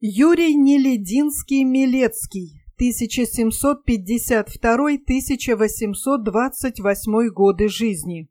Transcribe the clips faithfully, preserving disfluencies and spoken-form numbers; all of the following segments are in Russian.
Юрий Нелединский-Милецкий, тысяча семьсот пятьдесят второй — тысяча восемьсот двадцать восьмой годы жизни.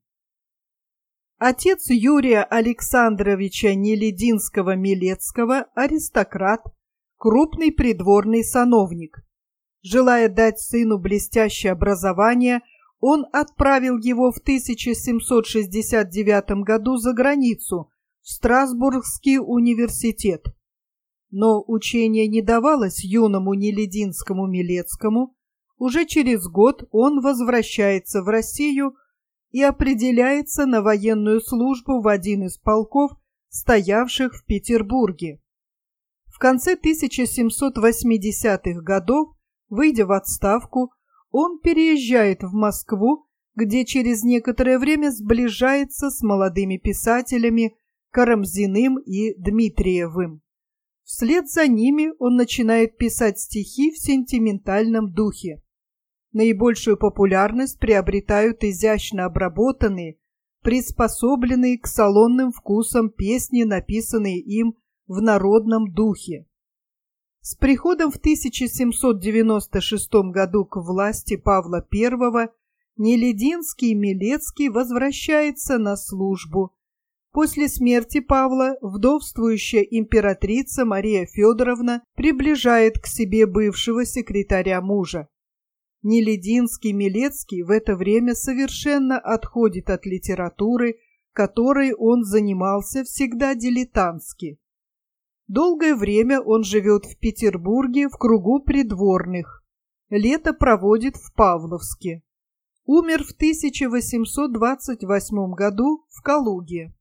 Отец Юрия Александровича Нелединского-Милецкого – аристократ, крупный придворный сановник. Желая дать сыну блестящее образование, он отправил его в тысяча семьсот шестьдесят девятом году за границу, в Страсбургский университет. Но учение не давалось юному Нелединскому-Милецкому. Уже через год он возвращается в Россию и определяется на военную службу в один из полков, стоявших в Петербурге. В конце тысяча семьсот восьмидесятых годов, выйдя в отставку, он переезжает в Москву, где через некоторое время сближается с молодыми писателями Карамзиным и Дмитриевым. Вслед за ними он начинает писать стихи в сентиментальном духе. Наибольшую популярность приобретают изящно обработанные, приспособленные к салонным вкусам песни, написанные им в народном духе. С приходом в тысяча семьсот девяносто шестом году к власти Павла Первого Нелединский-Милецкий возвращается на службу. После смерти Павла вдовствующая императрица Мария Федоровна приближает к себе бывшего секретаря мужа. Нелединский-Милецкий в это время совершенно отходит от литературы, которой он занимался всегда дилетантски. Долгое время он живет в Петербурге в кругу придворных. Лето проводит в Павловске. Умер в тысяча восемьсот двадцать восьмом году в Калуге.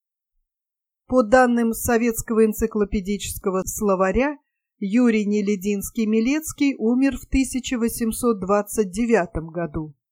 По данным советского энциклопедического словаря, Юрий Нелединский-Милецкий умер в тысяча восемьсот двадцать девятом году.